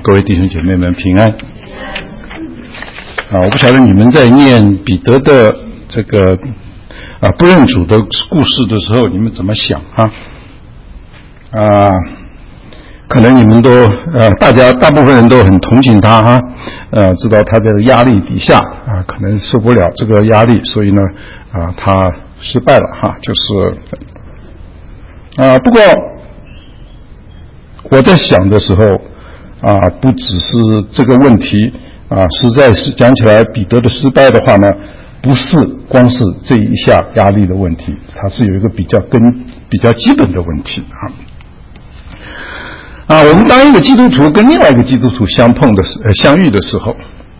各位弟兄姐妹们平安。我不晓得你们在念彼得的这个不认主的故事的时候，你们怎么想可能你们都大部分人都很同情他知道他在压力底下可能受不了这个压力，所以呢他失败了就是不过我在想的时候不只是这个问题实在是讲起来，彼得的失败的话呢，不是光是这一下压力的问题，它是有一个比较基本的问题我们当一个基督徒跟另外一个基督徒相遇的时候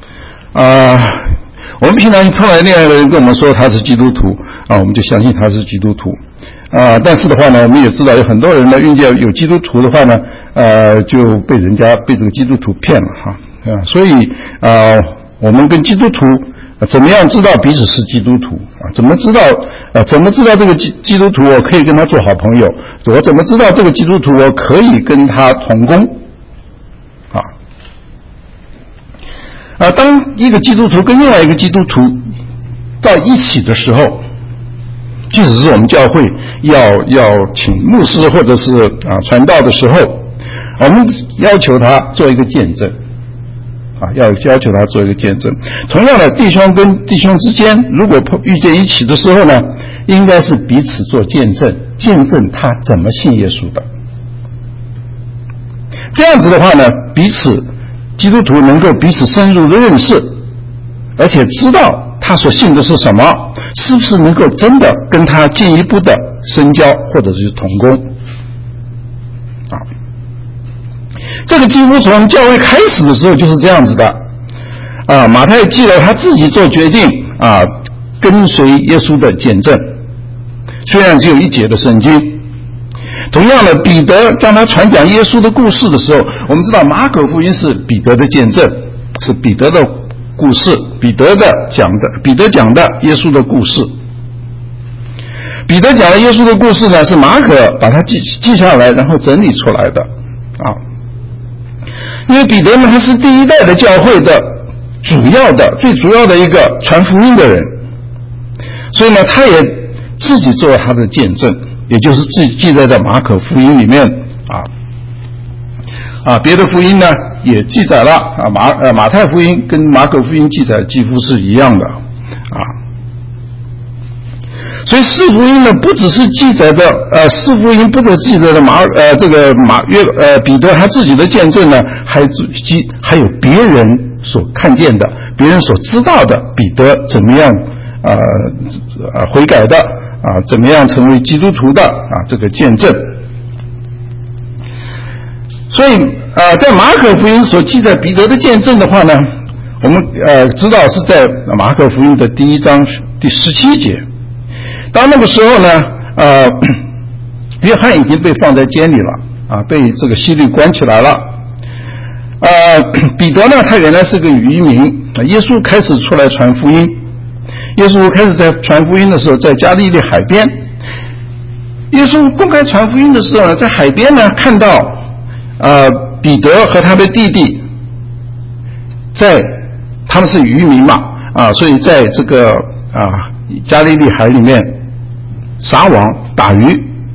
我们平常碰到另外一个人跟我们说他是基督徒我们就相信他是基督徒但是的话呢，我们也知道有很多人呢遇见有基督徒的话呢就被这个基督徒骗了所以我们跟基督徒怎么样知道彼此是基督徒怎么知道这个基督徒我可以跟他做好朋友，我怎么知道这个基督徒我可以跟他同工当一个基督徒跟另外一个基督徒到一起的时候，即使是我们教会要请牧师或者是传道的时候，我们要求他做一个见证要求他做一个见证。同样的，弟兄跟弟兄之间如果遇见一起的时候呢，应该是彼此做见证他怎么信耶稣的。这样子的话呢，基督徒能够彼此深入的认识，而且知道他所信的是什么，是不是能够真的跟他进一步的深交或者是同工这个几乎从教会开始的时候就是这样子的马太记了他自己做决定跟随耶稣的见证，虽然只有一节的圣经。同样的，彼得当他传讲耶稣的故事的时候，我们知道马可福音是彼得的见证，是彼得的故事，彼得讲的耶稣的故事。彼得讲的耶稣的故事呢，是马可把它记下来，然后整理出来的因为彼得呢，他是第一代的教会的最主要的一个传福音的人，所以呢，他也自己做了他的见证，也就是自己记载在马可福音里面别的福音呢也记载了马太福音跟马可福音记载几乎是一样的所以四福音呢不只是记载的四福音不只记载的彼得他自己的见证呢，还有别人所看见的，别人所知道的彼得怎么样悔改的怎么样成为基督徒的这个见证。所以在马可福音所记载彼得的见证的话呢，我们知道是在马可福音的第1章第17节。当那个时候呢约翰已经被放在监里了被这个希律关起来了彼得呢他原来是个渔民耶稣开始出来传福音，耶稣开始在传福音的时候在加利利海边，耶稣公开传福音的时候呢，在海边呢看到彼得和他的弟弟他们是渔民嘛所以在这个加利利海里面撒网打鱼，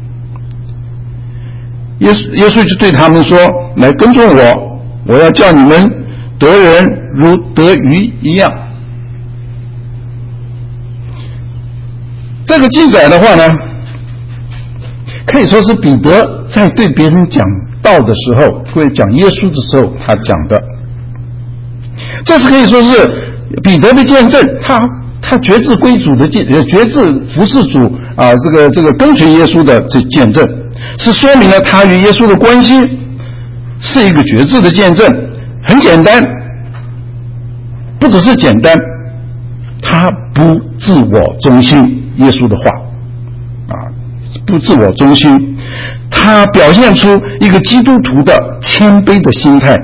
耶稣就对他们说，来跟从我要叫你们得人如得鱼一样。这个记载的话呢，可以说是彼得在对别人讲道的时候，或者讲耶稣的时候他讲的，这是可以说是彼得的见证，他决志归主的决志服侍主这个跟随耶稣的这见证，是说明了他与耶稣的关系是一个决志的见证。很简单，不只是简单，他不自我中心，耶稣的话不自我中心，他表现出一个基督徒的谦卑的心态。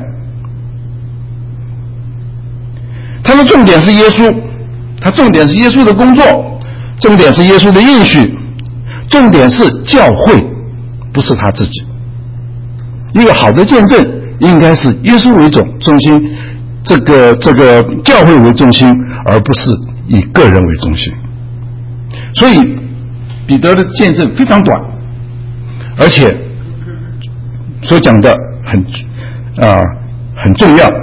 他的重点是耶稣，他重点是耶稣的工作，重点是耶稣的应许，重点是教会，不是他自己。一个好的见证应该是耶稣为中心，这个教会为中心，而不是以个人为中心。所以彼得的见证非常短，而且所讲的很重要。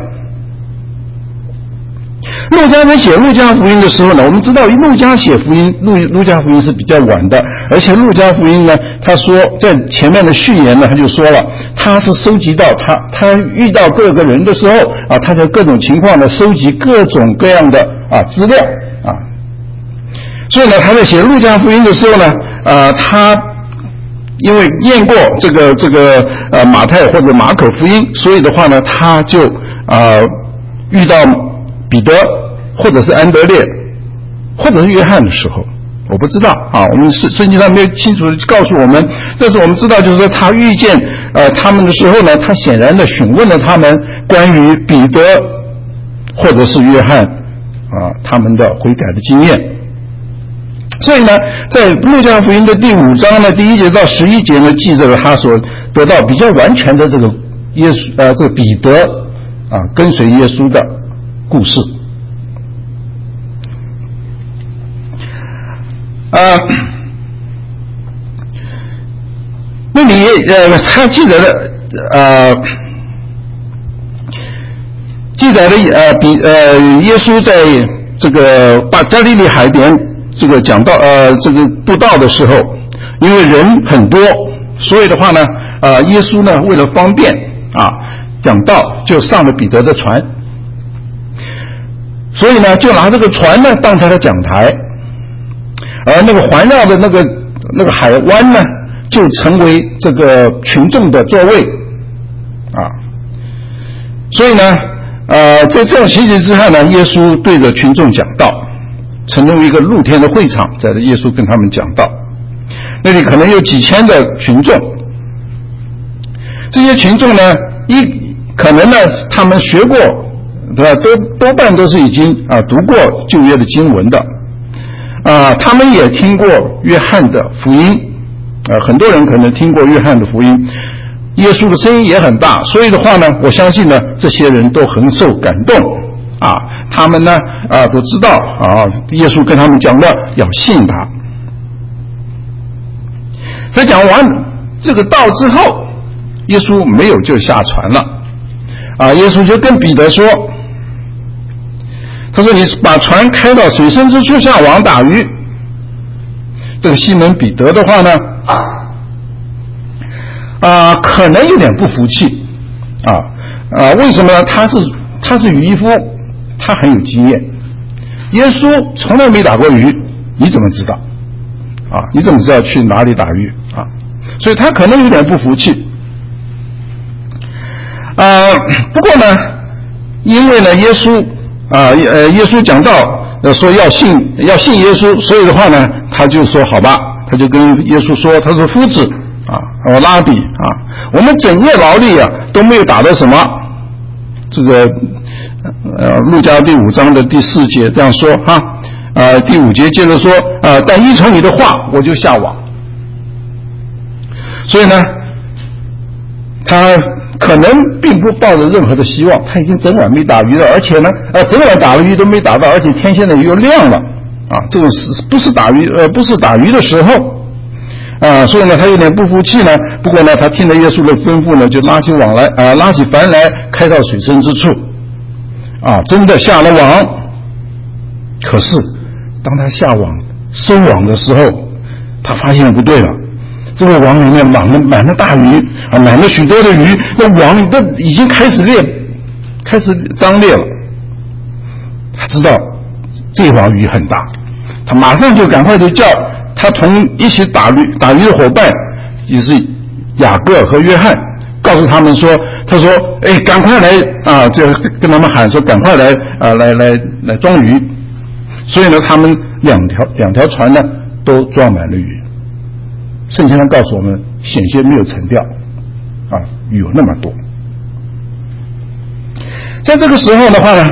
路加在写路加福音的时候呢，我们知道路加写福音，路加福音是比较晚的，而且路加福音呢，他说在前面的序言呢，他就说了，他是收集到他遇到各个人的时候啊，他在各种情况呢收集各种各样的资料啊，所以呢，他在写路加福音的时候呢，他因为念过这个马太或者马可福音，所以的话呢，他就遇到彼得或者是安德烈或者是约翰的时候，我不知道啊，我们圣经上没有清楚的告诉我们，但是我们知道就是说他遇见他们的时候呢，他显然的询问了他们关于彼得或者是约翰他们的悔改的经验。所以呢，在路加福音的第5章呢，第1节到11节呢，记着了他所得到比较完全的这个这个彼得跟随耶稣的故事。那里他记载的耶稣在这个加利利海边这个讲道这个布道的时候，因为人很多，所以的话呢耶稣呢为了方便讲道，就上了彼得的船，所以呢就拿这个船呢当他的讲台，而那个环绕的那个海湾呢就成为这个群众的座位所以呢在这种情形之下呢，耶稣对着群众讲道，成为一个露天的会场，在耶稣跟他们讲道，那里可能有几千的群众，这些群众呢可能呢他们学过多半都是已经读过旧约的经文的他们也听过约翰的福音很多人可能听过约翰的福音，耶稣的声音也很大，所以的话呢，我相信呢这些人都很受感动他们呢都知道耶稣跟他们讲的要信他。在讲完这个道之后，耶稣没有就下船了耶稣就跟彼得说，他说你把船开到水深之处下网打鱼。这个西门彼得的话呢可能有点不服气为什么呢？他是渔夫，他很有经验，耶稣从来没打过鱼，你怎么知道你怎么知道去哪里打鱼所以他可能有点不服气不过呢，因为呢耶稣讲道说要信耶稣，所以的话呢他就说好吧，他就跟耶稣说，他说夫子拉比我们整夜劳力都没有打到什么。这个路加第5章的第4节这样说第5节接着说但依从你的话我就下网。所以呢他可能并不抱着任何的希望，他已经整晚没打鱼了，而且呢整晚打了鱼都没打到，而且天现在又亮了这个不是打鱼的时候所以呢他有点不服气呢。不过呢他听了耶稣的吩咐呢，就拉起帆来开到水深之处真的下了网。可是当他下网收网的时候，他发现不对了，这个网里面满了大鱼满了许多的鱼，那网都已经开始张裂了。他知道这网鱼很大，他马上就赶快就叫他同一起打鱼的伙伴，也是雅各和约翰，告诉他们说，他说赶快来就跟他们喊说赶快来来装鱼。所以呢他们两条船呢都装满了鱼。圣经上告诉我们险些没有沉掉鱼有那么多。在这个时候的话呢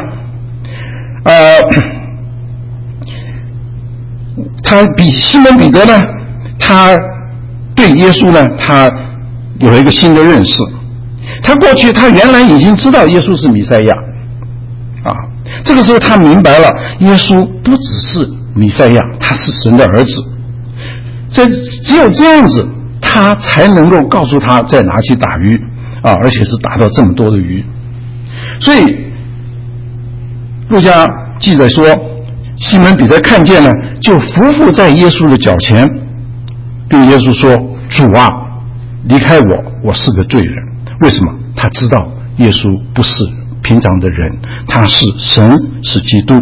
西门彼得呢，他对耶稣呢他有了一个新的认识， 他过去他原来已经知道耶稣是弥赛亚啊，这个时候他明白了耶稣不只是弥赛亚，他是神的儿子。只有这样子他才能够告诉他再拿去打鱼啊，而且是打到这么多的鱼。所以路加记载说，西门彼得看见了，就伏伏在耶稣的脚前，对耶稣说：主啊，离开我，我是个罪人。为什么？他知道耶稣不是平常的人，他是神，是基督。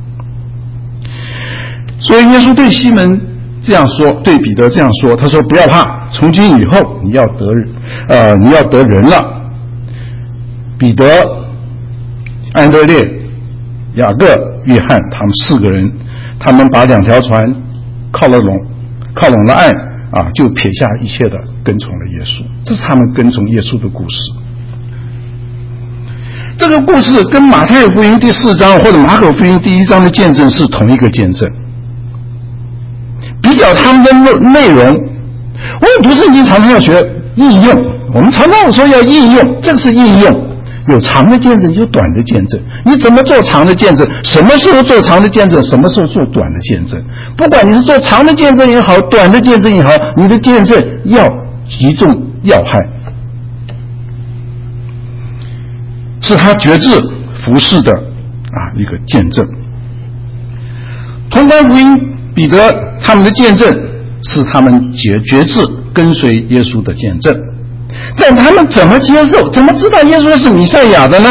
所以耶稣对西门这样说，对彼得这样说，他说：不要怕，从今以后你要得人了。彼得、安德烈、雅各、约翰他们4个人，他们把2条船靠拢了岸啊，就撇下一切的跟从了耶稣。这是他们跟从耶稣的故事。这个故事跟马太福音第4章或者马可福音第1章的见证是同一个见证。比较他们的内容，我们读圣经常常要学应用，我们常常说要应用，这个是应用，有长的见证，有短的见证。你怎么做长的见证？什么时候做长的见证？什么时候做短的见证？不管你是做长的见证也好，短的见证也好，你的见证要击中要害，是他决志服侍的一个见证。同关福音彼得他们的见证是他们决志跟随耶稣的见证，但他们怎么接受，怎么知道耶稣是弥赛亚的呢？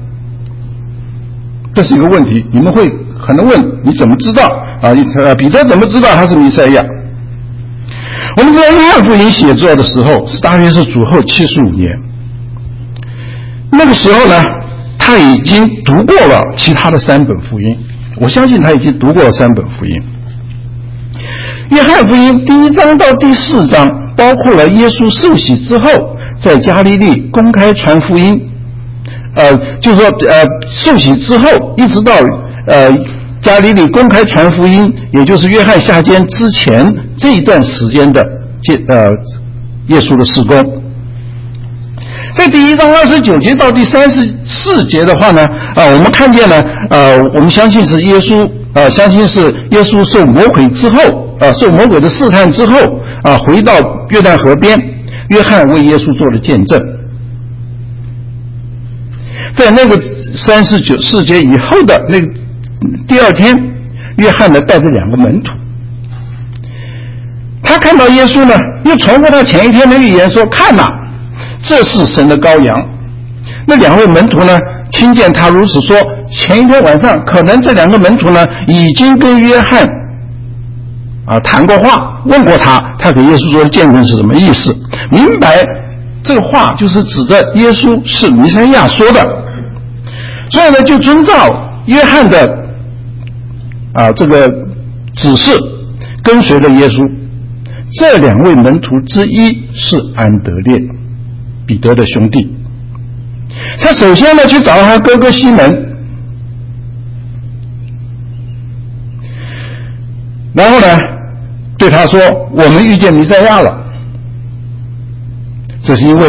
这是一个问题。你们会可能问，你怎么知道彼得怎么知道他是弥赛亚？我们知道约翰福音写作的时候是大约是主后75年，那个时候呢，他已经读过了其他的3本福音，我相信他已经读过了3本福音。约翰福音第1章到第4章包括了耶稣受洗之后在加利利公开传福音，就是说受洗之后一直到加利利公开传福音，也就是约翰下监之前这一段时间的耶稣的事工。在第1章29节到第34节的话呢，我们看见了我们相信是耶稣受魔鬼之后受魔鬼的试探之后回到约旦河边，约翰为耶稣做了见证。在那个34节以后的那个第2天，约翰呢带着2个门徒，他看到耶稣呢，又重复他前一天的预言说：看哪，这是神的羔羊。那2位门徒呢听见他如此说，前一天晚上可能这2个门徒呢已经跟约翰谈过话，问过他给耶稣说的见证是什么意思，明白这个话就是指着耶稣是弥赛亚说的，所以呢就遵照约翰的这个指示跟随了耶稣。这2位门徒之一是安德烈，彼得的兄弟。他首先呢去找他哥哥西门，然后呢对他说：我们遇见弥赛亚了。这是因为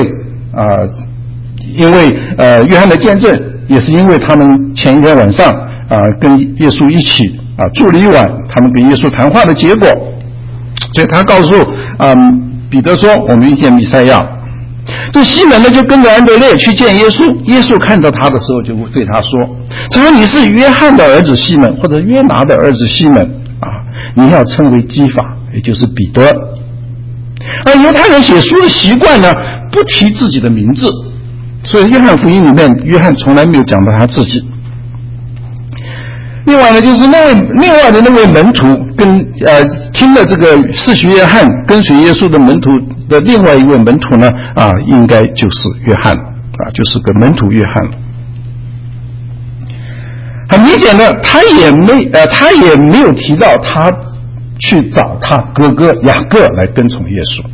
约翰的见证，也是因为他们前一天晚上跟耶稣一起住了一晚，他们跟耶稣谈话的结果。所以他告诉彼得说：我们遇见弥赛亚。这西门呢就跟着安德烈去见耶稣，耶稣看到他的时候就对他说：只要你是约翰的儿子西门，或者约拿的儿子西门你要称为基法，也就是彼得。犹太人写书的习惯呢，不提自己的名字，所以约翰福音里面约翰从来没有讲到他自己。另外呢，就是另外的那位门徒听了这个施洗约翰跟随耶稣的门徒的另外一位门徒呢应该就是约翰就是个门徒约翰。很明显的，他也没有提到他去找他哥哥雅各来跟从耶稣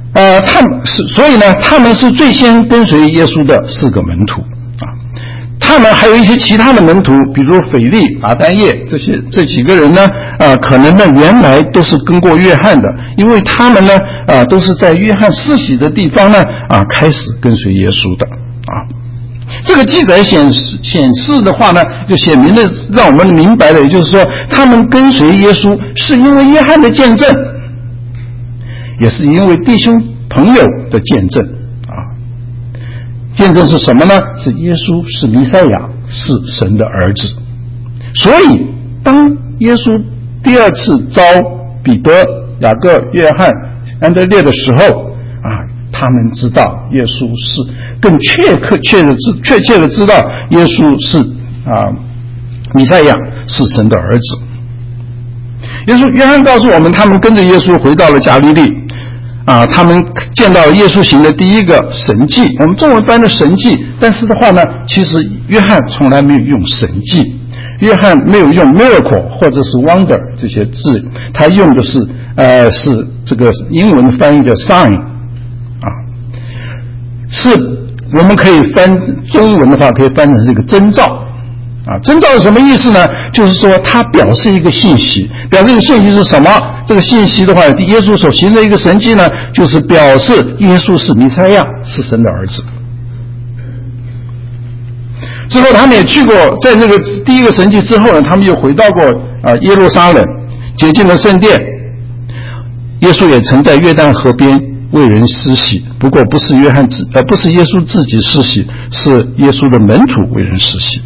所以呢他们是最先跟随耶稣的4个门徒他他们还有一些其他的门徒，比如腓利、拿但业这几个人呢，可能呢原来都是跟过约翰的，因为他们呢都是在约翰施洗的地方呢开始跟随耶稣的这个记载显示的话呢，就显明的让我们明白了，也就是说，他们跟随耶稣是因为约翰的见证，也是因为弟兄朋友的见证见证是什么呢？是耶稣是弥赛亚，是神的儿子。所以当耶稣第二次召彼得、雅各、约翰、安德烈的时候他们知道耶稣是更确切的知道耶稣是弥赛亚，是神的儿子。约翰告诉我们，他们跟着耶稣回到了加利利他们见到耶稣行的第一个神迹，我们中文翻的神迹，但是的话呢，其实约翰从来没有用神迹，约翰没有用 miracle 或者是 wonder 这些字，他用的是这个英文翻译的 sign是我们可以翻中文的话，可以翻成这个征兆征兆是什么意思呢？就是说它表示一个信息，表示一个信息是什么？这个信息的话，耶稣所行的一个神迹呢，就是表示耶稣是弥赛亚，是神的儿子。之后他们也去过，在那个第一个神迹之后呢，他们又回到过耶路撒冷，洁净了圣殿。耶稣也曾在约旦河边为人施洗，不过不是耶稣自己施洗，是耶稣的门徒为人施洗。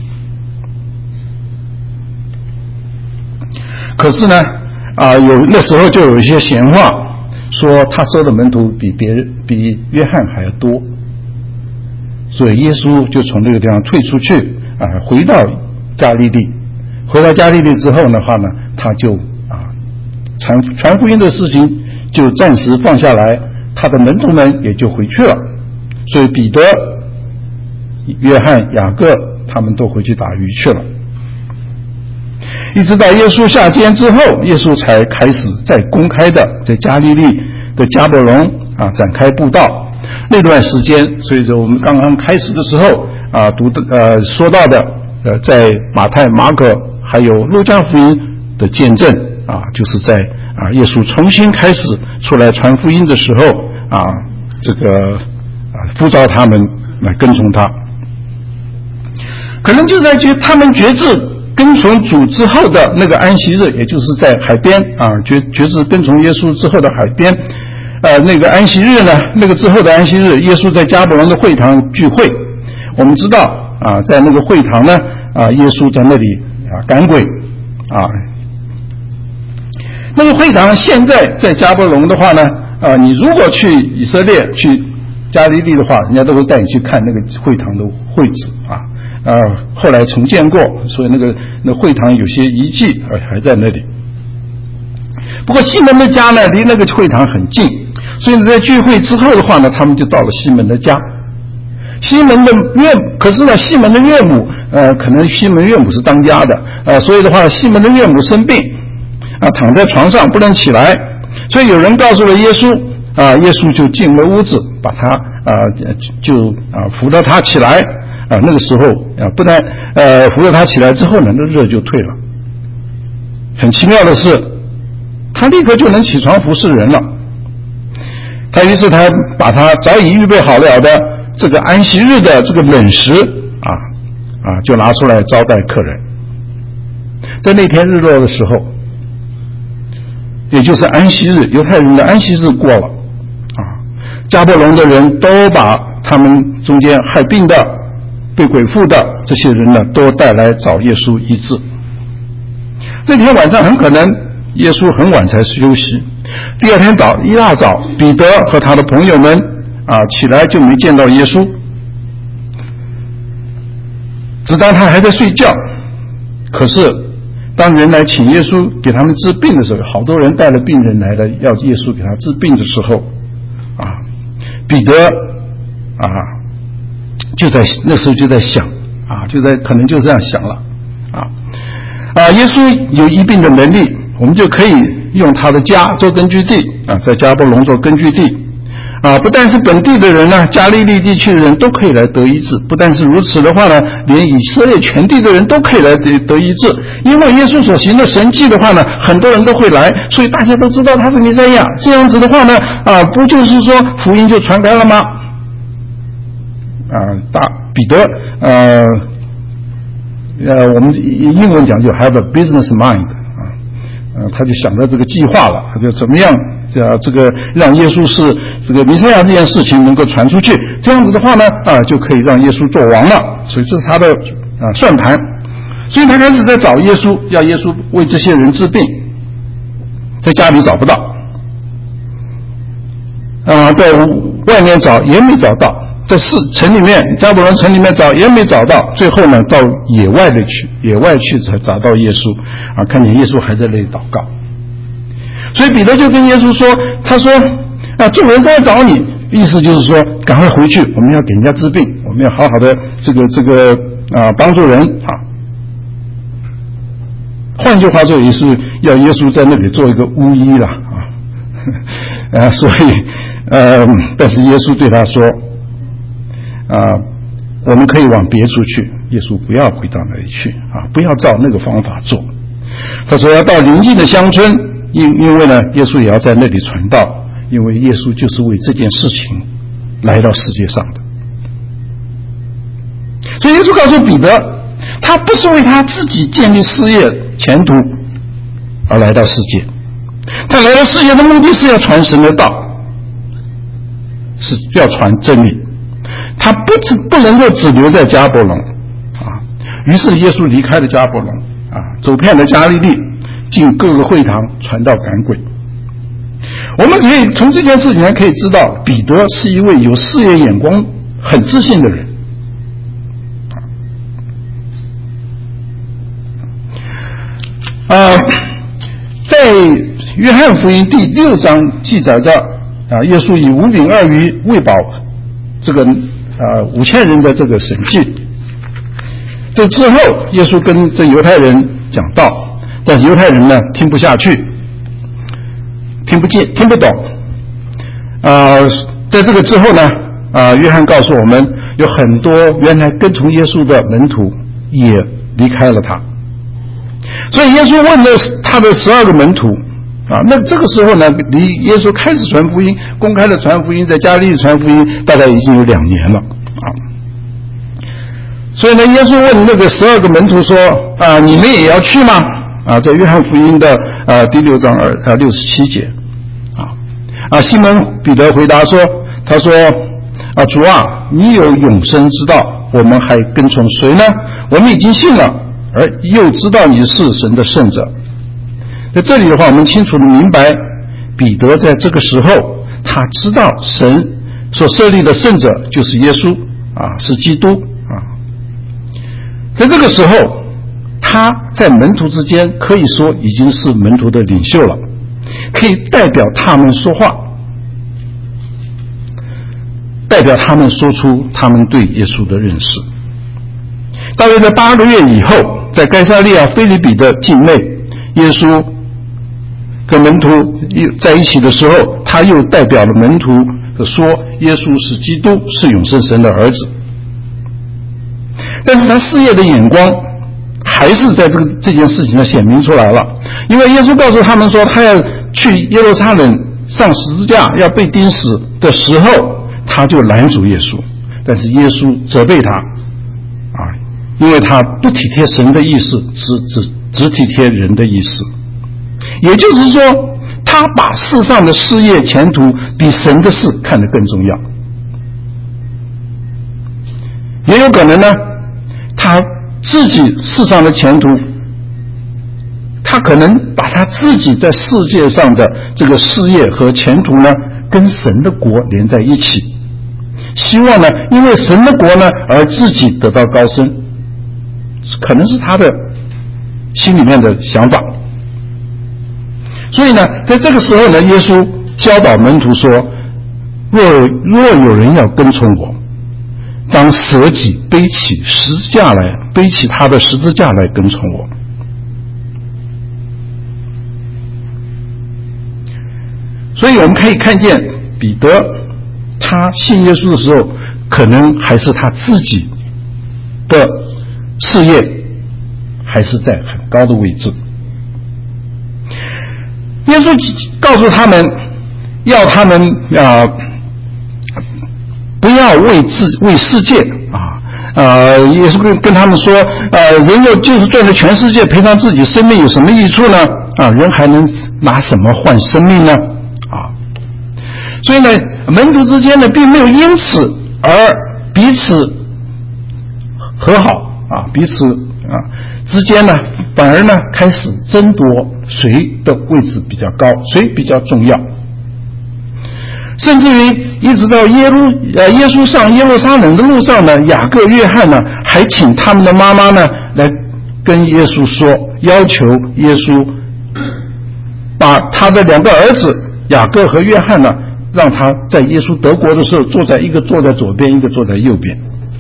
可是呢那时候就有一些闲话说他收的门徒比约翰还要多，所以耶稣就从这个地方退出去回到加利利。回到加利利之后的话呢，他就传福音的事情就暂时放下来，他的门徒们也就回去了。所以彼得、约翰、雅各他们都回去打鱼去了。一直到耶稣下监之后，耶稣才开始在公开的在加利利的迦百农展开布道。那段时间，随着我们刚刚开始的时候说到的在马太、马可还有路加福音的见证就是在耶稣重新开始出来传福音的时候这个呼召他们来跟从他。可能就在他们决志跟从主之后的那个安息日，也就是在海边决志跟从耶稣之后的海边那个安息日呢，那个之后的安息日，耶稣在迦百农的会堂聚会。我们知道在那个会堂呢耶稣在那里赶鬼那个会堂现在在迦百农的话呢你如果去以色列去加利利的话，人家都会带你去看那个会堂的会址后来重建过，所以那会堂有些遗迹还在那里。不过西门的家呢离那个会堂很近，所以在聚会之后的话呢，他们就到了西门的家。可是呢西门的岳母可能西门岳母是当家的所以的话西门的岳母生病躺在床上不能起来，所以有人告诉了耶稣耶稣就进了屋子，把他就扶到他起来那个时候不但扶到他起来之后呢，那热就退了。很奇妙的是，他立刻就能起床服侍人了。于是他把他早已预备好了的这个安息日的这个冷食就拿出来招待客人。在那天日落的时候，也就是安息日，犹太人的安息日过了迦百农的人都把他们中间害病的、被鬼附的这些人呢，都带来找耶稣医治。那天晚上很可能耶稣很晚才休息，第二天一大早，彼得和他的朋友们起来就没见到耶稣，只当他还在睡觉。可是当人来请耶稣给他们治病的时候，好多人带了病人来了，要耶稣给他治病的时候彼得那时候就在想可能就这样想了耶稣有医病的能力，我们就可以用他的家做根据地在迦百农做根据地不但是本地的人呢，加利利地区的人都可以来得医治。不但是如此的话呢，连以色列全地的人都可以来得医治。因为耶稣所行的神迹的话呢，很多人都会来，所以大家都知道他是弥赛亚。这样子的话呢，不就是说福音就传开了吗？彼得，我们英文讲就 have a business mind， 他就想到这个计划了，他就怎么样这个让耶稣是这个弥赛亚这件事情能够传出去，这样子的话呢，就可以让耶稣做王了。所以这是他的算盘。所以他开始在找耶稣，要耶稣为这些人治病，在家里找不到，在外面找也没找到，在城里面，加伯伦城里面找也没找到，最后呢，到野外去才找到耶稣，看见耶稣还在那里祷告。所以彼得就跟耶稣说，他说众人都在找你，意思就是说赶快回去，我们要给人家治病，我们要好好的这个帮助人换句话说，也是要耶稣在那里做一个巫医了所以但是耶稣对他说我们可以往别处去，耶稣不要回到那里去不要照那个方法做。他说要到邻近的乡村，因为呢耶稣也要在那里传道，因为耶稣就是为这件事情来到世界上的。所以耶稣告诉彼得，他不是为他自己建立事业前途而来到世界，他来到世界的目的是要传神的道，是要传真理，他不能够只留在迦百农于是耶稣离开了迦百农走遍了加利利，进各个会堂传道赶鬼。我们可以从这件事情可以知道，彼得是一位有事业眼光很自信的人。在约翰福音第6章记载的耶稣以5饼2鱼喂饱这个5000人的这个神迹。这之后耶稣跟这犹太人讲道，但是犹太人呢听不下去，听不懂。在这个之后呢约翰告诉我们，有很多原来跟从耶稣的门徒也离开了他。所以耶稣问了他的12个门徒那这个时候呢，离耶稣开始传福音，公开的传福音，在加利利传福音，大概已经有2年了所以呢，耶稣问那个12个门徒说你们也要去吗？在约翰福音的第6章67节西门彼得回答说，他说主你有永生之道，我们还跟从谁呢？我们已经信了，而又知道你是神的圣者。在这里的话，我们清楚的明白，彼得在这个时候他知道神所设立的圣者就是耶稣是基督在这个时候他在门徒之间可以说已经是门徒的领袖了，可以代表他们说话，代表他们说出他们对耶稣的认识。大约在8个月以后，在该撒利亚腓立比的境内，耶稣跟门徒在一起的时候，他又代表了门徒说耶稣是基督，是永生神的儿子。但是他事业的眼光还是在这件事情上显明出来了，因为耶稣告诉他们说他要去耶路撒冷上十字架要被钉死的时候，他就拦阻耶稣，但是耶稣责备他因为他不体贴神的意思，只体贴人的意思。也就是说，他把世上的事业前途比神的事看得更重要。也有可能呢，他自己世上的前途，他可能把他自己在世界上的这个事业和前途呢，跟神的国连在一起，希望呢，因为神的国呢，而自己得到高升，可能是他的心里面的想法。所以呢，在这个时候呢，耶稣教导门徒说，若有人要跟从我，当舍己，背起十字架来，背起他的十字架来跟从我。所以我们可以看见彼得他信耶稣的时候，可能还是他自己的事业还是在很高的位置。耶稣告诉他们，要他们不要为世界耶稣跟他们说，人若就是赚了全世界，赔偿自己生命有什么益处呢？人还能拿什么换生命呢？所以呢，门徒之间呢，并没有因此而彼此和好彼此之间呢，反而呢开始争夺谁的位置比较高，谁比较重要。甚至于一直到耶稣上耶路撒冷的路上呢，雅各、约翰呢，还请他们的妈妈呢来跟耶稣说，要求耶稣把他的2个儿子雅各和约翰呢，让他在耶稣得国的时候一个坐在左边，一个坐在右边。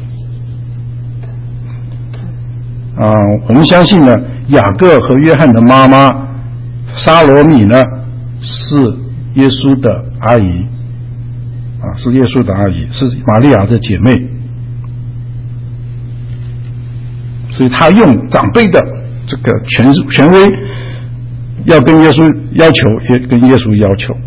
我们相信呢，雅各和约翰的妈妈沙罗米呢，是耶稣的阿姨是耶稣的阿姨，是玛利亚的姐妹，所以他用长辈的这个权威，要跟耶稣要求，也跟耶稣要求。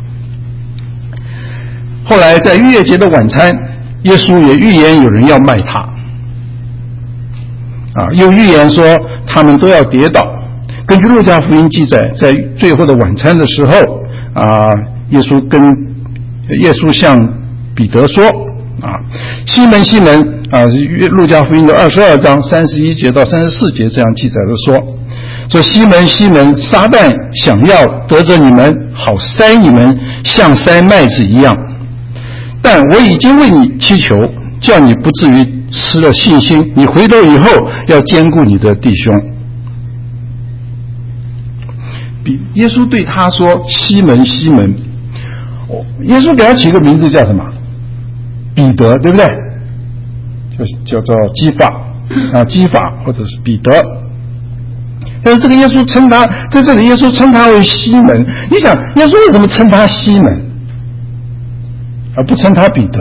后来在逾越节的晚餐，耶稣也预言有人要卖他，又预言说他们都要跌倒。根据路加福音记载，在最后的晚餐的时候耶稣向彼得说西门西门路加福音的22章31节到34节这样记载的说西门西门，撒旦想要得着你们，好筛你们像筛麦子一样，但我已经为你祈求，叫你不至于失了信心，你回头以后要兼顾你的弟兄。耶稣对他说西门西门，耶稣给他起一个名字叫什么？彼得，对不对？叫做基法或者是彼得。但是这个耶稣称他，在这里耶稣称他为西门。你想耶稣为什么称他西门而不称他彼得？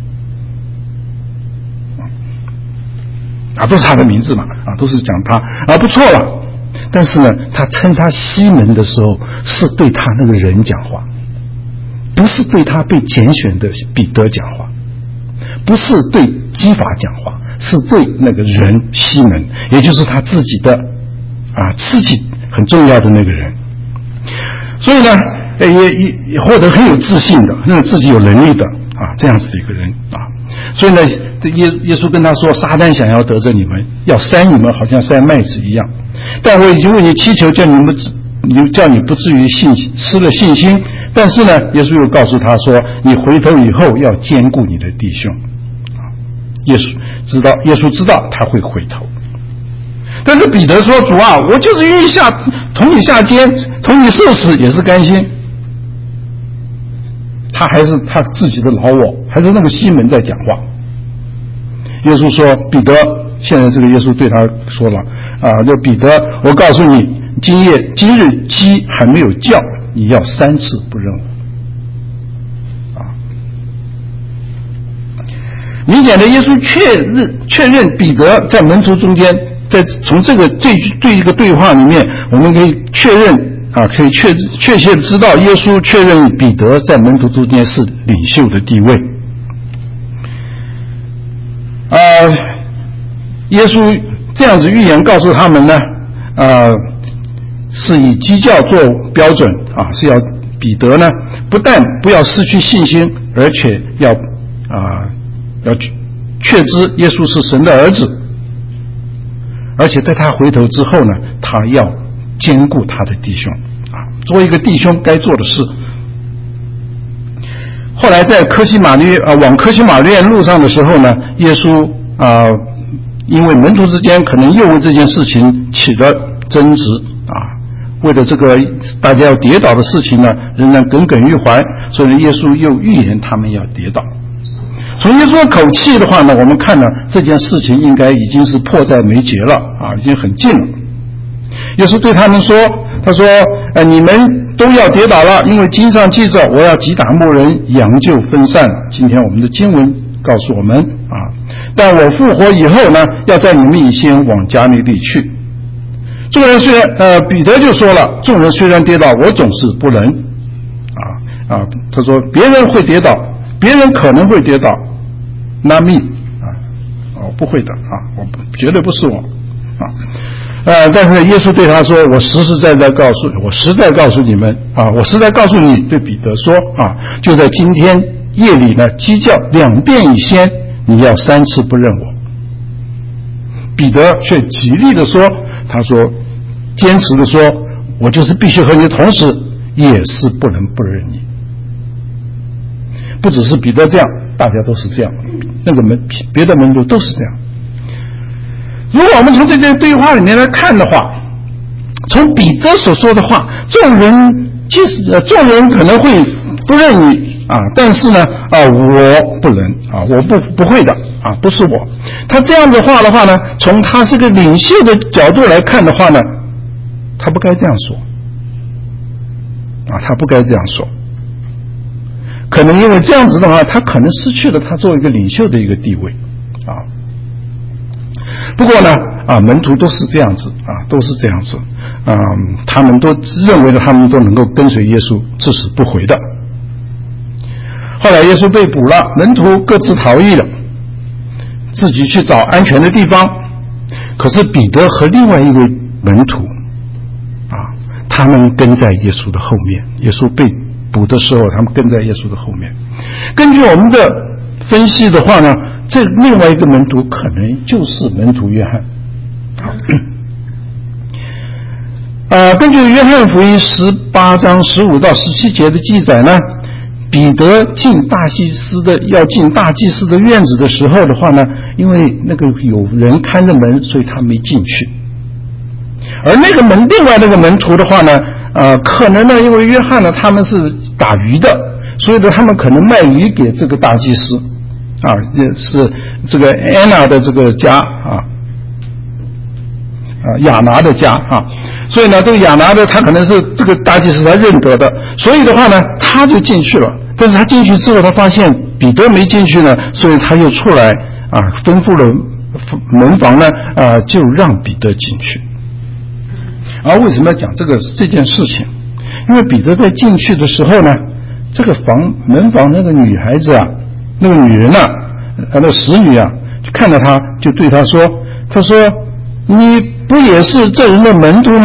都是他的名字嘛，都是讲他不错了。但是呢，他称他西门的时候，是对他那个人讲话，不是对他被拣选的彼得讲话，不是对基法讲话，是对那个人西门，也就是他自己的自己很重要的那个人。所以呢，也获得很有自信的，认为自己有能力的这样子的一个人所以呢，耶稣跟他说，撒旦想要得着你们，要筛你们，好像筛麦子一样。但我已经为你祈求，叫你不至于失了信心。但是呢，耶稣又告诉他说，你回头以后要兼顾你的弟兄。耶稣知道他会回头。但是彼得说，主啊，我就是愿意同你下监，同你受死也是甘心。他还是他自己的老我，还是那个西门在讲话。耶稣说，彼得，现在这个耶稣对他说了这彼得，我告诉你，今日鸡还没有叫，你要3次不认我。明显的，耶稣确认彼得在门徒中间，从这个一个对话里面，我们可以确认可以确切知道，耶稣确认彼得在门徒中间是领袖的地位。耶稣这样子预言告诉他们呢，是以基教做标准是要彼得呢，不但不要失去信心，而且要确知耶稣是神的儿子，而且在他回头之后呢，他要兼顾他的弟兄做一个弟兄该做的事。后来在往科西玛略路上的时候呢，耶稣因为门徒之间可能又为这件事情起了争执为了这个大家要跌倒的事情呢，仍然耿耿于怀，所以耶稣又预言他们要跌倒。从耶稣的口气的话呢，我们看呢，这件事情应该已经是迫在眉睫了已经很近了。耶稣对他们说，他说你们都要跌倒了，因为经上记着我要击打牧人，羊就分散了。今天我们的经文告诉我们啊，但我复活以后呢，要在你们以先往加利利去。众人虽然彼得就说了，众人虽然跌倒，我总是不能他说别人会跌倒，别人可能会跌倒，not me我不会的我绝对不是我但是耶稣对他说，我实在告诉你们我实在告诉你，对彼得说就在今天夜里呢，鸡叫2遍以先，你要3次不认我。彼得却极力的说，他说坚持的说，我就是必须和你同时，也是不能不认你。不只是彼得这样，大家都是这样，别的门徒都是这样。如果我们从这段对话里面来看的话，从彼得所说的话，众人可能会不认你但是呢我不能我不会的不是我。他这样的话呢，从他是个领袖的角度来看的话呢，他不该这样说他不该这样说。可能因为这样子的话，他可能失去了他作为一个领袖的一个地位不过呢门徒都是这样子都是这样子他们都认为他们都能够跟随耶稣至死不悔的。后来耶稣被捕了，门徒各自逃逸了，自己去找安全的地方。可是彼得和另外一位门徒他们跟在耶稣的后面。耶稣被捕的时候，他们跟在耶稣的后面。根据我们的分析的话呢，这另外一个门徒可能就是门徒约翰。根据约翰福音18章15到17节的记载呢，彼得要进大祭司的院子的时候的话呢，因为那个有人看着门，所以他没进去。而另外那个门徒的话呢可能呢，因为约翰呢他们是打鱼的，所以呢他们可能卖鱼给这个大祭司是这个安娜的这个家亚拿的家所以呢这个亚拿的他可能是这个大祭司他认得的，所以的话呢他就进去了。但是他进去之后，他发现彼得没进去呢，所以他又出来吩咐了门房呢就让彼得进去。为什么要讲这件事情？因为彼得在进去的时候呢，这个门房那个女孩子那个女人那使女就看到他，就对他说，他说你不也是这人的门徒吗？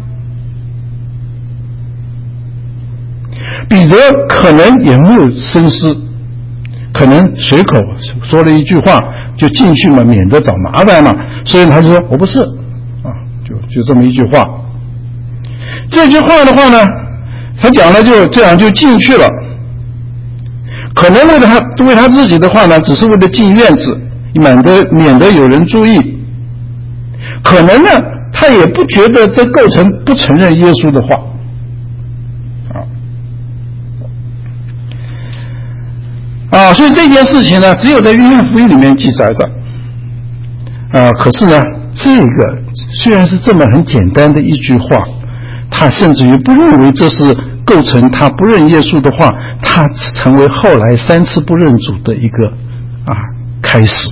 彼得可能也没有深思，可能随口说了一句话就进去嘛，免得找麻烦嘛，所以他就说我不是就这么一句话。这句话的话呢，他讲了就这样就进去了。可能为他自己的话呢，只是为了进院子，免得有人注意。可能呢，他也不觉得这构成不承认耶稣的话。所以这件事情呢，只有在约翰福音里面记载着。可是呢，这个虽然是这么很简单的一句话，他甚至于不认为这是构成他不认耶稣的话，他成为后来3次不认主的一个开始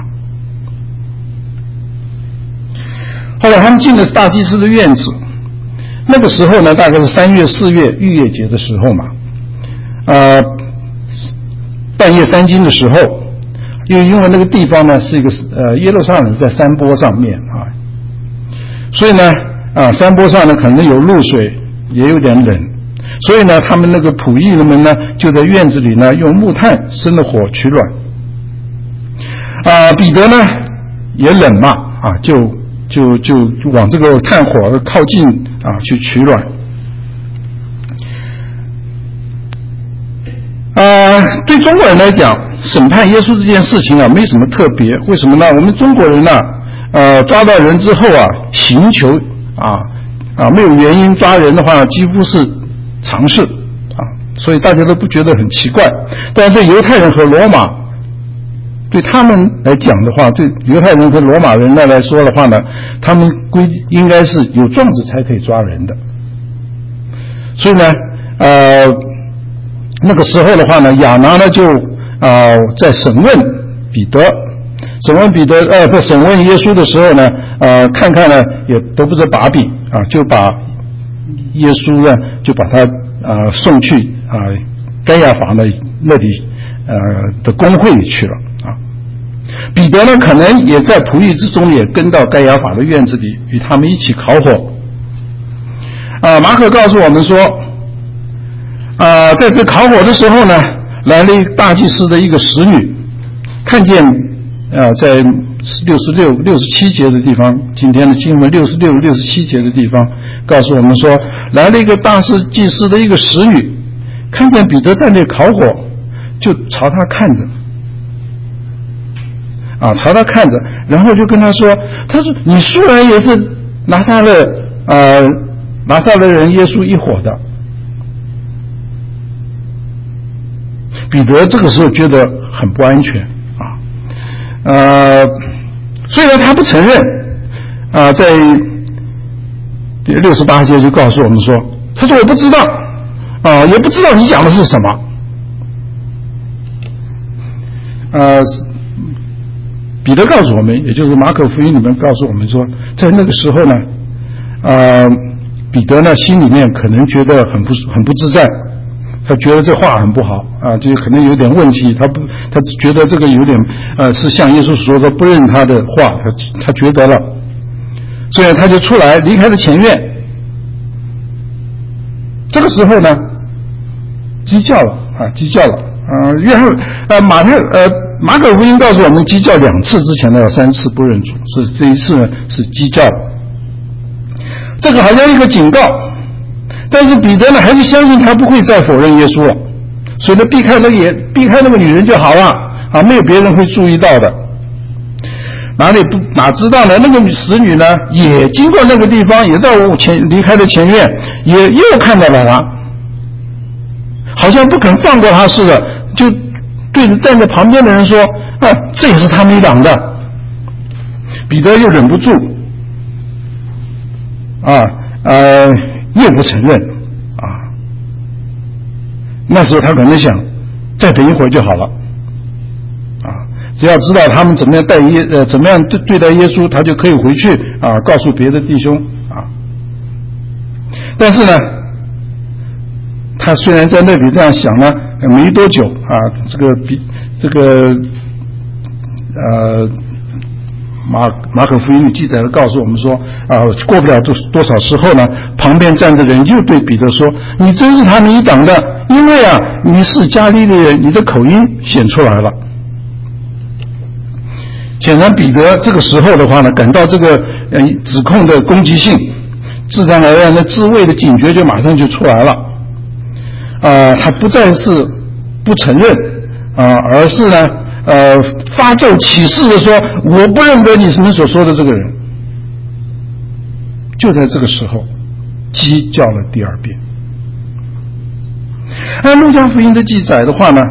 后来他们进了大祭司的院子，那个时候呢，大概是3月4月逾越节的时候嘛，半夜3更的时候，因为那个地方呢是一个耶路撒冷是在山坡上面所以呢山坡上呢可能有露水，也有点冷，所以呢他们那个仆役们呢就在院子里呢用木炭生了火取暖。彼得呢也冷嘛就往这个炭火靠近去取暖。对中国人来讲，审判耶稣这件事情没什么特别。为什么呢？我们中国人抓到人之后刑求没有原因抓人的话几乎是常事所以大家都不觉得很奇怪。但是对犹太人和罗马，对他们来讲的话，对犹太人和罗马人来说的话呢，他们应该是有状子才可以抓人的。 所以呢，那个时候的话呢，亚拿呢就在审问彼得，审问耶稣的时候呢，看看呢也得不着把柄啊，就把耶稣呢就把他送去该亚法那里的公会里去了啊。彼得呢可能也在仆役之中，也跟到该亚法的院子里，与他们一起烤火。马可告诉我们说，在这烤火的时候呢，来了大祭司的一个使女，看见在66、67节的地方，今天的经文66、67节的地方告诉我们说，来了一个大祭司的一个使女，看见彼得在那烤火，就朝他看着，朝他看着，然后就跟他说，他说你素来也是拿撒勒人耶稣一伙的。彼得这个时候觉得很不安全虽然他不承认在第68节就告诉我们说，他说我不知道也不知道你讲的是什么。彼得告诉我们，也就是马可福音里面告诉我们说，在那个时候呢彼得呢心里面可能觉得很不自在，他觉得这话很不好就可能有点问题，他觉得这个有点是像耶稣说的不认他的话，他觉得了，所以他就出来离开了前院。这个时候呢鸡叫了约翰马可福音告诉我们，鸡叫2次之前呢要3次不认主，所以这一次呢是鸡叫了。这个好像一个警告，但是彼得呢还是相信他不会再否认耶稣了，所以呢避开那个女人就好了没有别人会注意到的。哪知道呢，那个使女呢也经过那个地方，也到离开了前院，也又看到了他，好像不肯放过他似的，就对着站在旁边的人说这也是他们一党的。彼得又忍不住又不承认那时候他可能想再等一会儿就好了只要知道他们怎么样对待耶稣，他就可以回去告诉别的弟兄但是呢他虽然在那里这样想呢，没多久这个马可福音里记载的告诉我们说过不了多少时候呢，旁边站的人又对彼得说，你真是他们一党的，因为你是加利利人，你的口音显出来了。显然彼得这个时候的话呢，感到这个指控的攻击性，自然而然的自卫的警觉就马上就出来了他不再是不承认而是呢发咒起誓的说，我不认得你们所说的这个人。就在这个时候，鸡叫了第2遍。按路加福音的记载的话呢，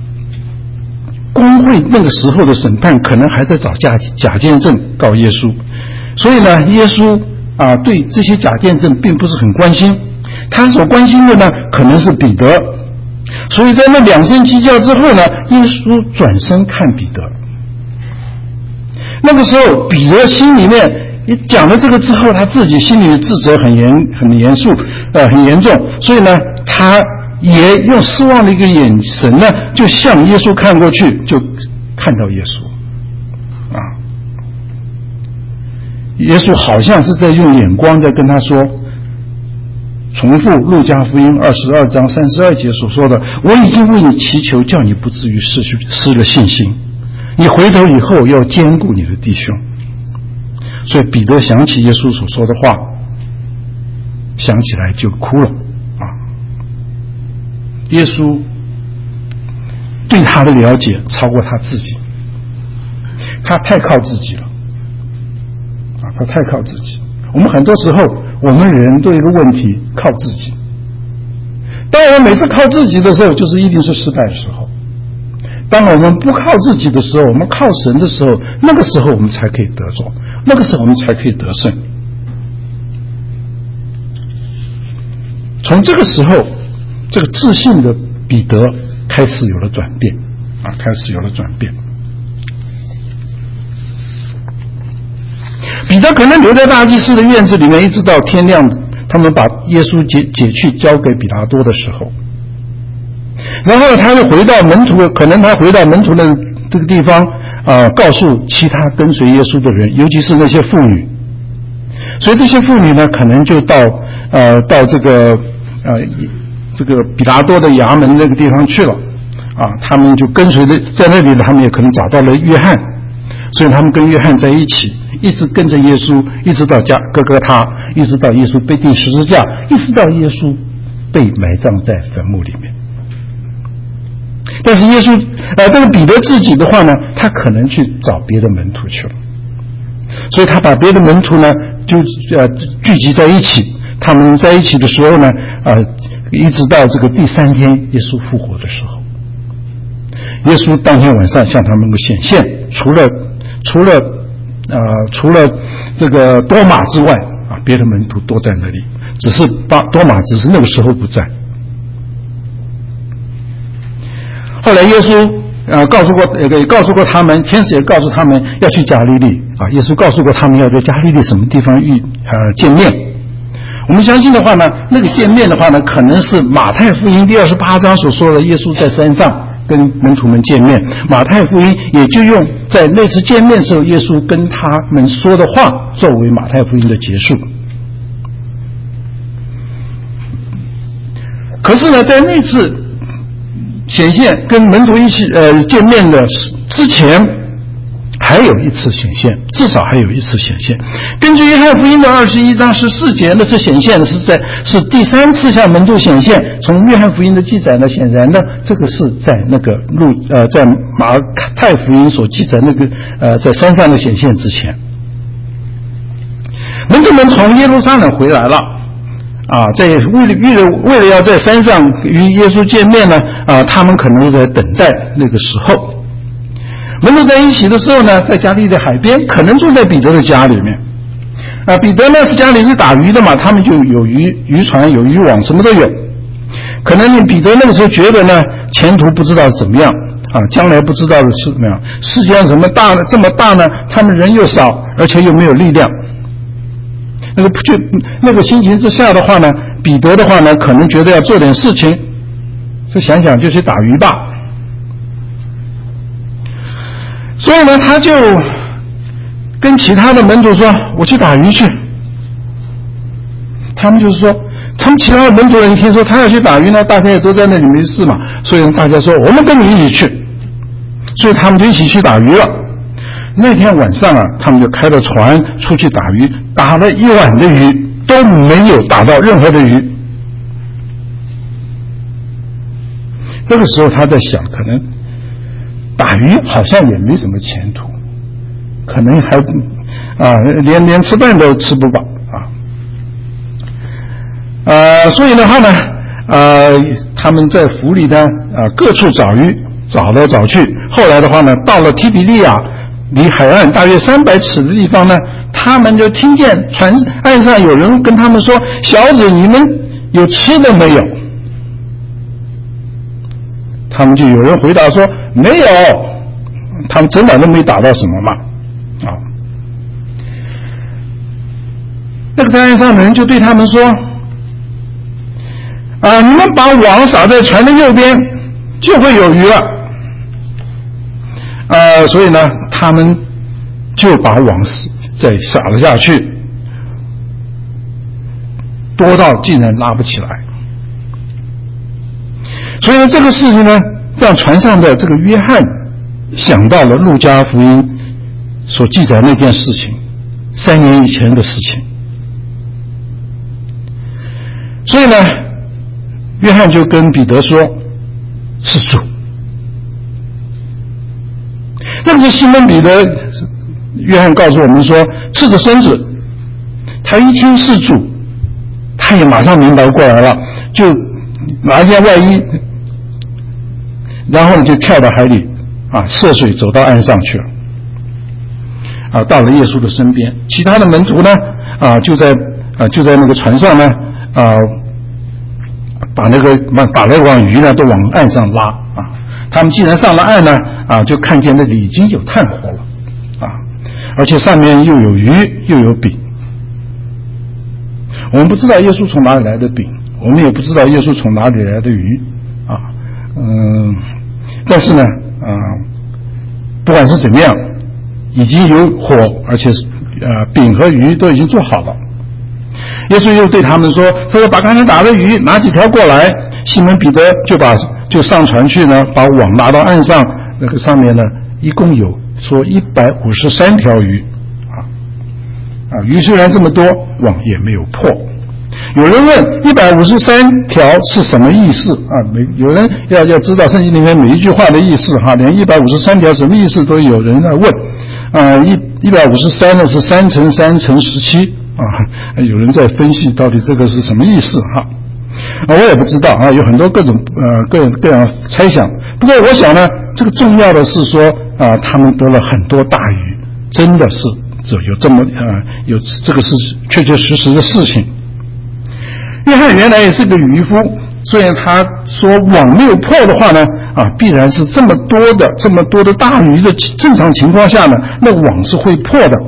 公会那个时候的审判可能还在找假见证告耶稣，所以呢，耶稣对这些假见证并不是很关心，他所关心的呢可能是彼得。所以在那2声鸡叫之后呢，耶稣转身看彼得。那个时候彼得心里面讲了这个之后，他自己心里的自责很严肃很严重，所以呢他也用失望的一个眼神呢就向耶稣看过去，就看到耶稣耶稣好像是在用眼光在跟他说，重复路加福音22章32节所说的，我已经为你祈求，叫你不至于失了信心，你回头以后要兼顾你的弟兄。所以彼得想起耶稣所说的话，想起来就哭了耶稣对他的了解超过他自己，他太靠自己了他太靠自己。我们很多时候我们人都有一个问题，靠自己。当我们每次靠自己的时候，就是一定是失败的时候。当我们不靠自己的时候，我们靠神的时候，那个时候我们才可以得着，那个时候我们才可以得胜。 从这个时候，这个自信的彼得开始有了转变开始有了转变。彼得可能留在大祭司的院子里面，一直到天亮，他们把耶稣解去交给比拉多的时候，然后他又回到门徒，可能他回到门徒的这个地方告诉其他跟随耶稣的人，尤其是那些妇女。所以这些妇女呢，可能就到这个比拉多的衙门那个地方去了他们就跟随的，在那里呢，他们也可能找到了约翰，所以他们跟约翰在一起，一直跟着耶稣，一直到哥哥他，一直到耶稣被钉十字架，一直到耶稣被埋葬在坟墓里面。但是耶稣这个彼得自己的话呢，他可能去找别的门徒去了，所以他把别的门徒呢就聚集在一起。他们在一起的时候呢一直到这个第3天耶稣复活的时候，耶稣当天晚上向他们显现，除了这个多马之外别的门徒都在那里，只是多马只是那个时候不在。后来耶稣告诉过他们，天使也告诉他们要去加利利耶稣告诉过他们要在加利利什么地方见面。我们相信的话呢，那个见面的话呢，可能是马太福音第28章所说的耶稣在山上跟门徒们见面，马太福音也就用在那次见面的时候耶稣跟他们说的话作为马太福音的结束。可是呢，在那次显现跟门徒一起见面的之前，还有一次显现，至少还有一次显现。根据约翰福音的21章14节，那次显现的是第3次向门徒显现。从约翰福音的记载呢，显然呢，这个是在那个在马太福音所记载那个在山上的显现之前。门徒们从耶路撒冷回来了在为了要在山上与耶稣见面呢他们可能在等待那个时候。门徒在一起的时候呢，在加利利海边，可能住在彼得的家里面彼得呢是家里是打鱼的嘛，他们就有渔船有渔网，什么都有。可能彼得那个时候觉得呢，前途不知道怎么样将来不知道是怎么样，世界上这么大呢，他们人又少，而且又没有力量。那个心情之下的话呢，彼得的话呢，可能觉得要做点事情，就想想就去打鱼吧。所以呢，他就跟其他的门徒说：“我去打鱼去。”他们就是说，他们其他的门徒人听说他要去打鱼呢，大家也都在那里没事嘛，所以大家说：“我们跟你一起去。”所以他们就一起去打鱼了。那天晚上他们就开了船出去打鱼，打了1晚的鱼都没有打到任何的鱼。那个时候他在想，可能打鱼好像也没什么前途，可能还连吃饭都吃不饱所以的话呢他们在湖里呢各处找鱼，找来找去。后来的话呢，到了提比利亚离海岸大约300尺的地方呢，他们就听见船岸上有人跟他们说：“小子，你们有吃的没有？”他们就有人回答说：“没有。”他们整晚都没打到什么嘛那个在岸上的人就对他们说：“你们把网撒在船的右边，就会有鱼了。”所以呢，他们就把网再撒了下去，多到竟然拉不起来。所以呢，这个事情呢，让船上的这个约翰想到了路加福音所记载那件事情，3年以前的事情。所以呢，约翰就跟彼得说：“是主。”那个西门彼得，约翰告诉我们说，是个孙子，他一听是主，他也马上明白过来了，就拿一件外衣，然后就跳到海里涉水走到岸上去了到了耶稣的身边。其他的门徒呢就在那个船上呢把那个网鱼呢都往岸上拉啊。他们既然上了岸呢就看见那里已经有炭火了啊，而且上面又有鱼又有饼。我们不知道耶稣从哪里来的饼，我们也不知道耶稣从哪里来的鱼啊，但是呢不管是怎么样，已经有火，而且饼和鱼都已经做好了。耶稣又对他们说把刚才打的鱼拿几条过来。西门彼得就上船去呢，把网拉到岸上，那个上面呢一共有说153条鱼鱼虽然这么多，网也没有破。有人问153条是什么意思有人要知道圣经里面每一句话的意思连153条什么意思都有人在问153呢是3乘3乘17有人在分析到底这个是什么意思我也不知道有很多各样猜想。不过我想呢，这个重要的是说他们得了很多大鱼，真的是有这么有这个是确确实实的事情。约翰原来也是个渔夫，所以他说网没有破的话呢必然是这么多的大鱼的正常情况下呢，那网是会破的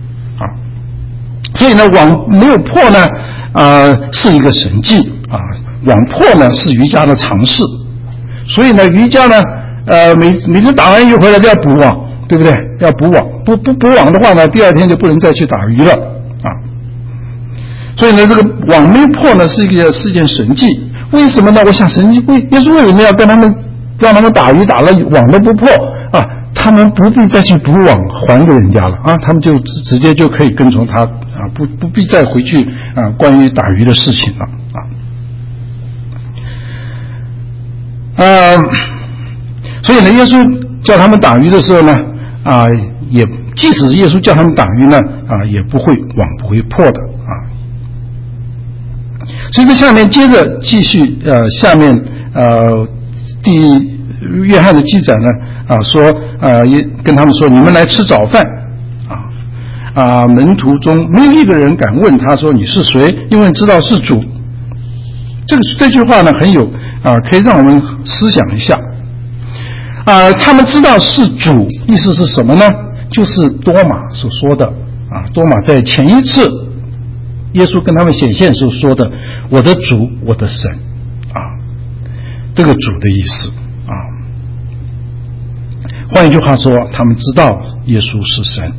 所以呢网没有破呢是一个神迹网破呢是渔家的常事。所以呢渔家呢每次打完鱼回来都要补网，对不对？要补网，不补网的话呢，第二天就不能再去打鱼了所以呢这个网没有破呢是一件神迹。为什么呢？我想神迹耶稣为什么要让他们打鱼打了网都不破他们不必再去补网还给人家了他们就直接就可以跟从他不必再回去关于打鱼的事情了所以呢耶稣叫他们打鱼的时候呢也即使耶稣叫他们打鱼呢也不会网不会破的所以在下面接着继续下面约翰的记载呢说也跟他们说，你们来吃早饭门徒中没有一个人敢问他说你是谁，因为知道是主。这句话呢很有可以让我们思想一下他们知道是主，意思是什么呢？就是多马所说的多马在前一次耶稣跟他们显现时候说的我的主我的神这个主的意思换一句话说，他们知道耶稣是神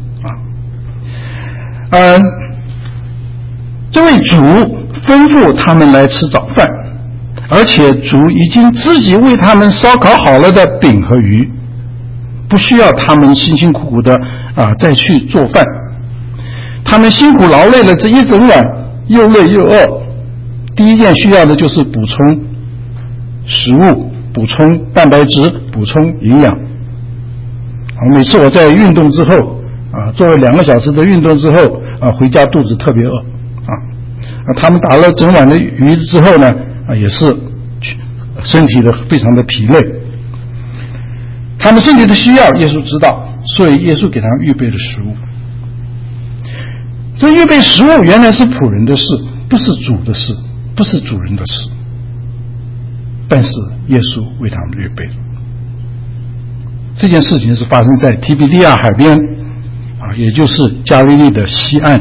这位主吩咐他们来吃早饭，而且主已经自己为他们烧烤好了的饼和鱼，不需要他们辛辛苦苦的再去做饭。他们辛苦劳累了这一整晚，又累又饿，第一件需要的就是补充食物，补充蛋白质，补充营养每次我在运动之后做了2个小时的运动之后回家肚子特别饿他们打了整晚的鱼之后呢也是身体的非常的疲累。他们身体的需要耶稣知道，所以耶稣给他们预备了食物。这预备食物原来是仆人的事，不是主的事，不是主人的事，但是耶稣为他们预备了。这件事情是发生在提比利亚海边也就是加利利的西岸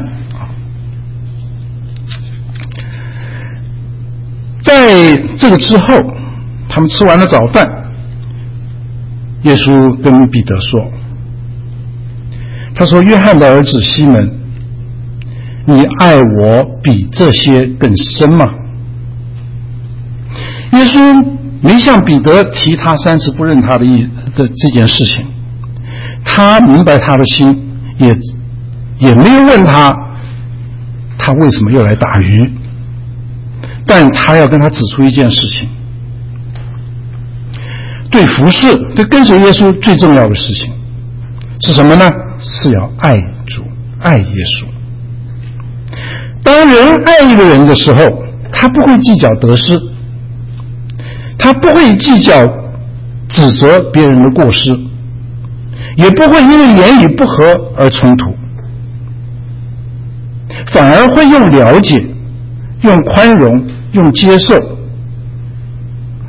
在这个之后，他们吃完了早饭，耶稣跟彼得说，他说约翰的儿子西门，你爱我比这些更深吗？耶稣没向彼得提他3次不认他的这件事情，他明白他的心，也没有问他为什么又来打鱼，但他要跟他指出一件事情，对服侍对跟随耶稣最重要的事情是什么呢？是要爱主爱耶稣。当人爱一个人的时候，他不会计较得失，他不会计较指责别人的过失，也不会因为言语不合而冲突，反而会用了解，用宽容，用接受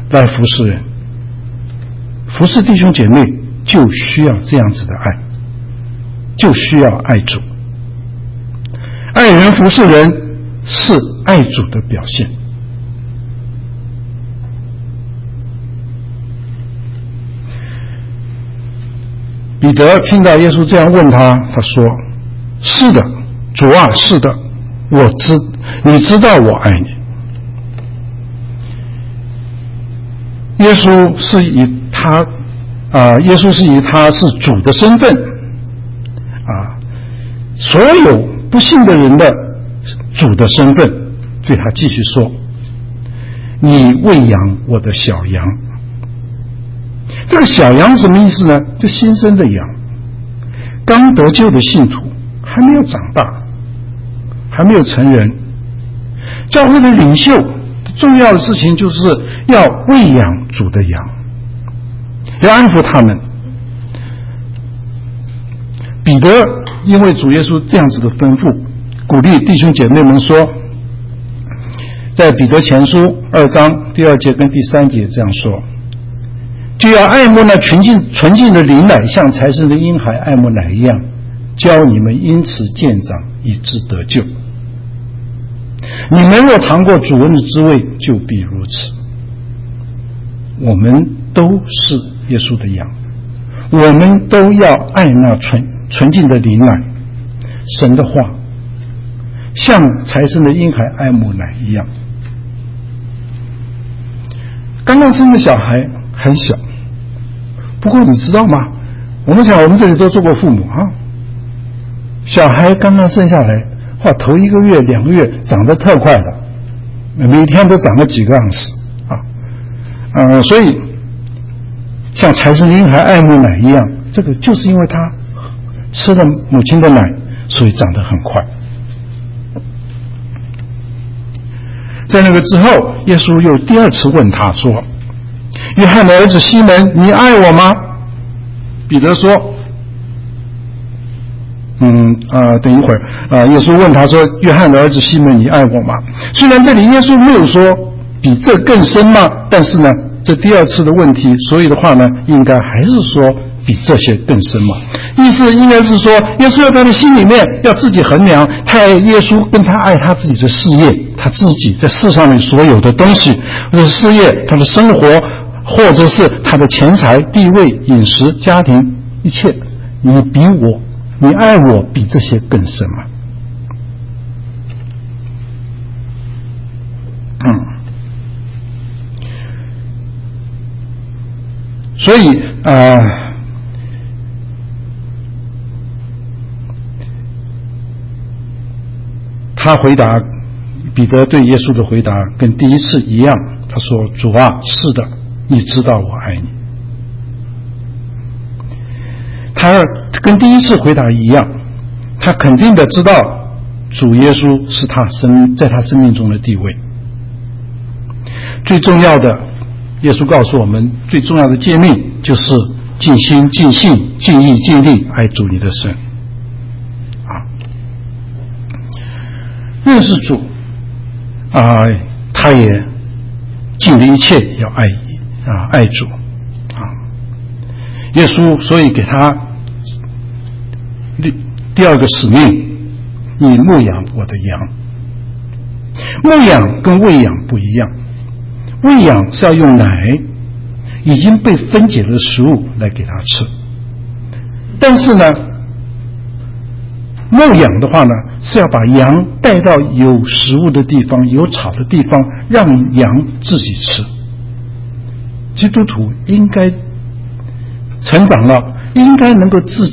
来服侍人。服侍弟兄姐妹就需要这样子的爱，就需要爱主。爱人服侍人是爱主的表现。彼得听到耶稣这样问他，他说：是的，主啊，是的，你知道我爱你。耶稣是以他是主的身份所有不信的人的主的身份，对他继续说：你喂养我的小羊。这个小羊什么意思呢？这新生的羊，刚得救的信徒，还没有长大，还没有成人。教会的领袖重要的事情就是要喂养主的羊，要安抚他们。彼得因为主耶稣这样子的吩咐，鼓励弟兄姐妹们说，在彼得前书2章第2节跟第3节这样说：就要爱慕那纯净的灵奶，像才生的婴孩爱慕奶一样，教你们因此渐长，以致得救。你们若尝过主恩的滋味，就必如此。我们都是耶稣的羊，我们都要爱那纯净的灵奶，神的话，像才生的婴孩爱慕奶一样。刚刚生的小孩很小，不过你知道吗？我们这里都做过父母小孩刚刚生下来，头1个月2个月长得特快的，每天都长了几个盎司所以像才生的婴孩爱慕奶一样，这个就是因为他吃了母亲的奶，所以长得很快。在那个之后，耶稣又第2次问他说：约翰的儿子西门，你爱我吗？彼得说：等一会儿耶稣问他说：约翰的儿子西门，你爱我吗？虽然这里耶稣没有说比这更深吗？但是呢，这第2次的问题，所以的话呢，应该还是说比这些更深嘛。意思应该是说，耶稣要在他心里面要自己衡量，他爱耶稣跟他爱他自己的事业，他自己在世上面所有的东西，或者事业，他的生活，或者是他的钱财、地位、饮食、家庭，一切，你爱我比这些更深吗？所以他回答，彼得对耶稣的回答跟第1次一样，他说：主啊，是的，你知道我爱你。他跟第1次回答一样，他肯定的知道主耶稣是在他生命中的地位。最重要的，耶稣告诉我们，最重要的诫命就是尽心、尽性、尽意、尽力爱主你的神。认识主他也尽了一切要爱主耶稣所以给他第2个使命：你牧养我的羊。牧养跟喂养不一样，喂养是要用奶，已经被分解的食物来给他吃，但是呢，牧养的话呢，是要把羊带到有食物的地方、有草的地方，让羊自己吃。基督徒应该成长了，应该能够自己